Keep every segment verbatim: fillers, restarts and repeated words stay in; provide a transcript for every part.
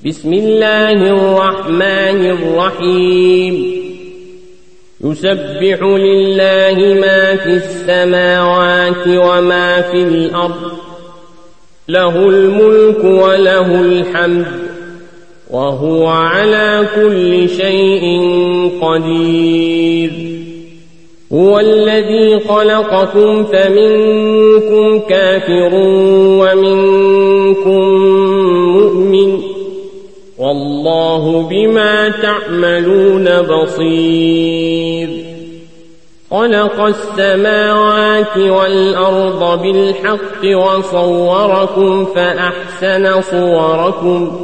بسم الله الرحمن الرحيم يسبح لله ما في السماوات وما في الأرض له الملك وله الحمد وهو على كل شيء قدير هو الذي خلقكم فمنكم كافر ومنكم مؤمن والله بما تعملون بصير خلق السماوات والأرض بالحق وصوركم فأحسن صوركم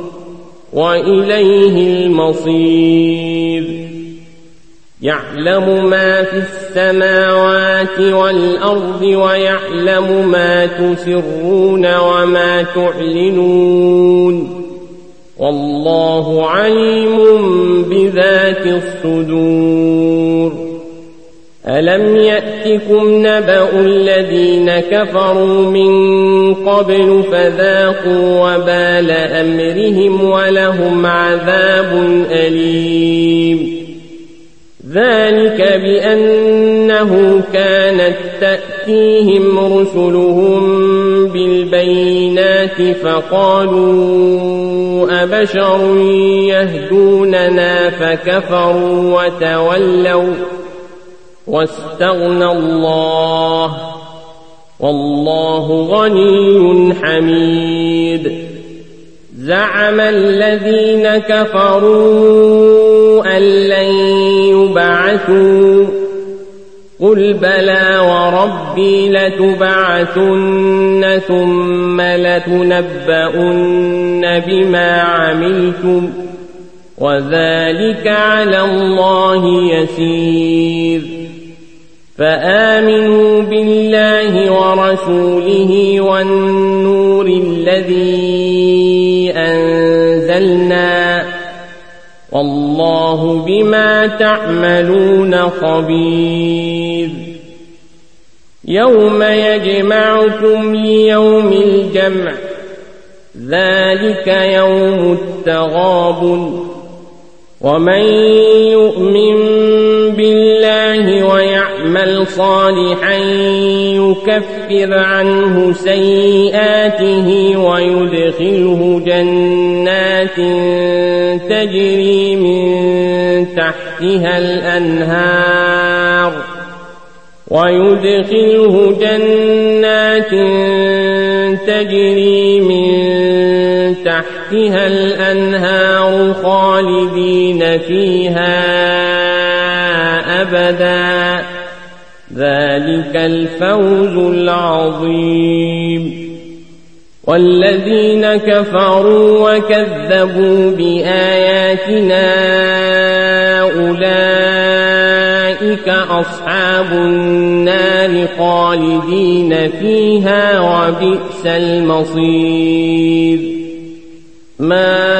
وإليه المصير يعلم ما في السماوات والأرض ويعلم ما تسرون وما تعلنون والله عليم بذات الصدور ألم يأتكم نبأ الذين كفروا من قبل فذاقوا وبال أمرهم ولهم عذاب أليم ذلك بأنه كانت تأتيهم رسلهم بالبينات فقالوا أبشر يهدوننا فكفروا وتولوا واستغنى الله والله غني حميد زعم الذين كفروا أن لن يبعثوا قل بلى وربي لتبعثن ثم لتنبؤن بما عملتم وذلك على الله يسير فآمنوا بالله ورسوله والنور الذي أنزلنا والله بما تعملون خبير يوم يجمعكم ليوم الجمع ذلك يوم التغابن ومن يؤمن بالله ويعمل صالحا يكفر عنه سيئاته ويدخله جنات تجري من تحتها الأنهار ويدخله جنات تجري من تحتها الأنهار خالدين فيها أبدا ذلك الفوز العظيم والذين كفروا وكذبوا بآياتنا أولئك أصحاب النار خالدين فيها وبئس المصير ما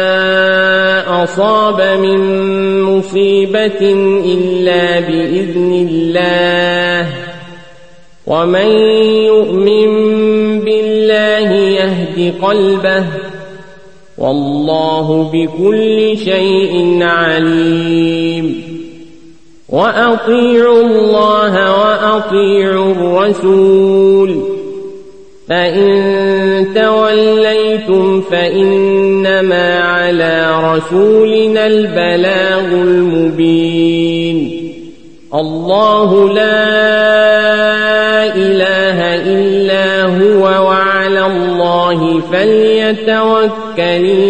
أصاب من مصيبة إلا بإذن الله ومن يؤمن بالله يهد قلبه والله بكل شيء عليم وأطيعوا الله وأطيعوا الرسول فإن توليتم فإنما على رسولنا البلاغ المبين الله لا إله إلا هو وعلى الله فليتوكل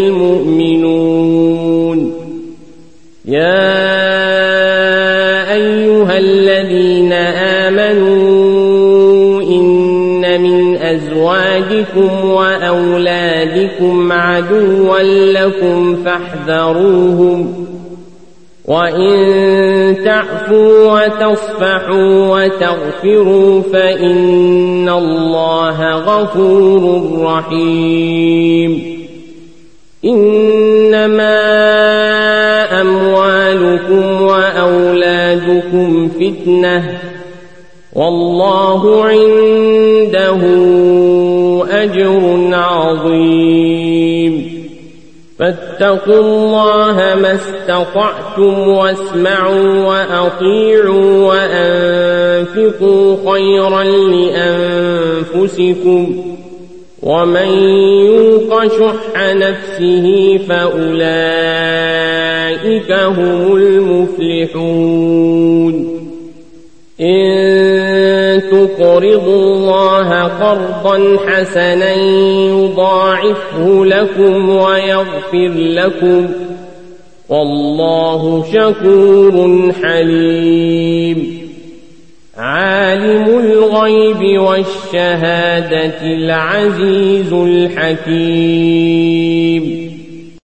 المؤمنون يا أيها الذين آمنوا إن من أزواجكم وأولادكم عدوا لكم فاحذروهم وإن تعفوا وتصفحوا وتغفروا فإن الله غفور رحيم إنما أموالكم وأولادكم فتنة والله عنده أجر عظيم فاتقوا الله ما استطعتم واسمعوا وأطيعوا وأنفقوا خيرا لأنفسكم ومن يوق شح نفسه فأولئك هم المفلحون إن تقرضوا الله قرضا حسنا يضاعفه لكم ويغفر لكم والله شكور حليم عالم الغيب والشهادة العزيز الحكيم